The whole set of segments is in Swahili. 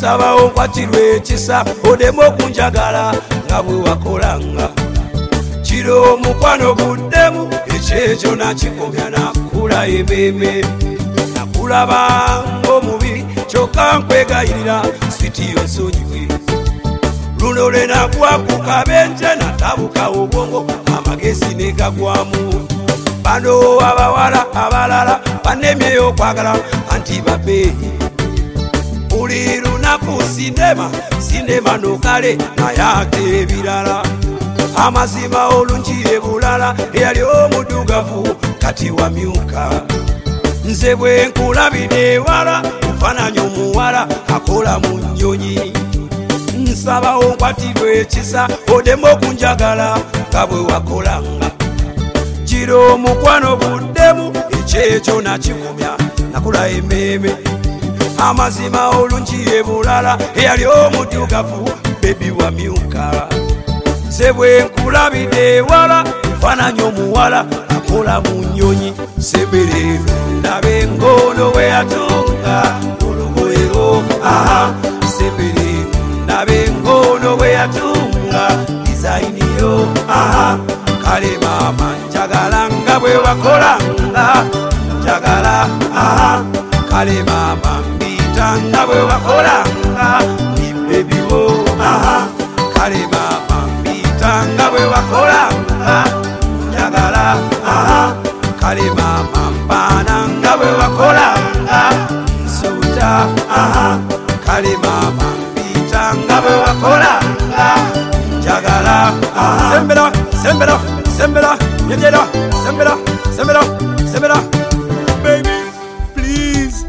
Nsaba okwatirwe ekisa odemu okunjagala nga bwe wakolanga. Kiro omukwano guddemu ekyekyo nakikomya nakula ememe. Nakulaba ng'omubi kyokka nkwegayirira sitiyo nsonyiwe. Luno lwe nagwa ku kabenje natabuka obwongo amagezi ne gagwamu. Bano abawala abalala banemye okwagala anti babeeyi. Buli lunaku sinema nokale naye ate ebirala. Amazima olungi ebulala eyali omudugavu kati wamyuka. Nze bwe nkulabidde ewala nfaananya omuwala akola mu nnyonyi. Nsaba onkwatirwe ekisa odemu okunjagala nga bwe wakolanga. Kiro omukwano guddemu ekyekyo nakikomya nakula ememe. Amazima olungi ebulala eyali omudugavu bebi wamyuka. Nze bwe nkulabidde ewala nfaananya omuwala akola mu nnyonyi. Semberero ndabe ngono we yatunga olugoyero. Semberero ndabe ngono we yatunga dizayiniyo. Kale mama njagala nga bwe wakolanga njagala. Kale mama mbita nga bwe wakolanga bibebiwo. Kale mama mbita nga bwe wakolanga njagala. Kale mama mpaana nga bwe wakolanga nsuuta. Kale mama mbita nga bwe wakolanga njagala. Sembera sembera sembera yegera sembera sembera sembera baby please.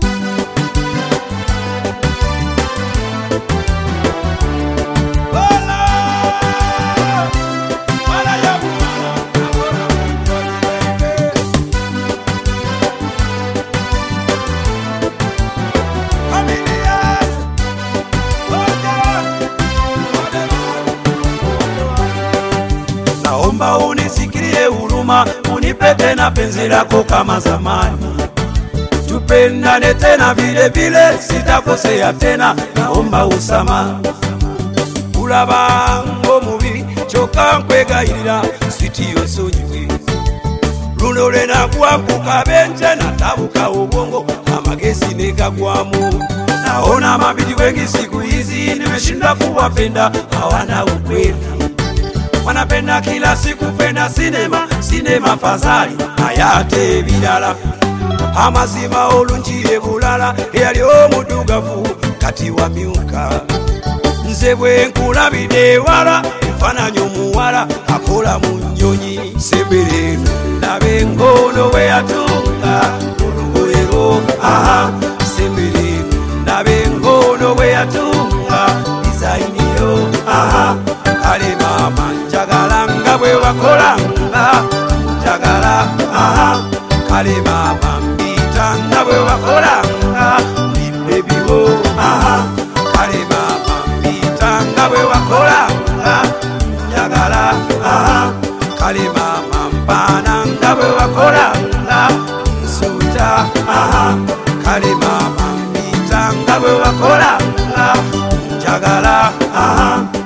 Naomba unisikilie huruma, unipe tena penzi lako kama zamani. Tupendane tena vile vile, sitakosea tena, naomba usama. Kulaba ng'omubi kyokka nkwegayirira sitiyo nsonyiwe. Luno lwe nagwa ku kabenje natabuka obwongo amagezi ne gagwamu. Naona mabidi wengi siku hizi nimeshindwa kuwapenda, hawana ukweli. Wanapenda kila siku kwenda sinema fazali ayate ebirala. Amazima olungi ebulala eyali omudugavu kati wamyuka. Nze bwe nkulabidde ewala nfaananya omuwala akola mu nnyonyi. Semberero ndabe ngono we yatunga olugoyero. Semberero ndabe ngono we yatunga dizayiniyo. Kale mama njagala nga bwe wakolanga njagala. Kale mama mbita nga bwe wakolanga bibebiwo. Kale mama mbita nga bwe wakolanga njagala. Kale mama mpaana nga bwe wakolanga nsuuta. Kale mama mbita nga bwe wakolanga njagala.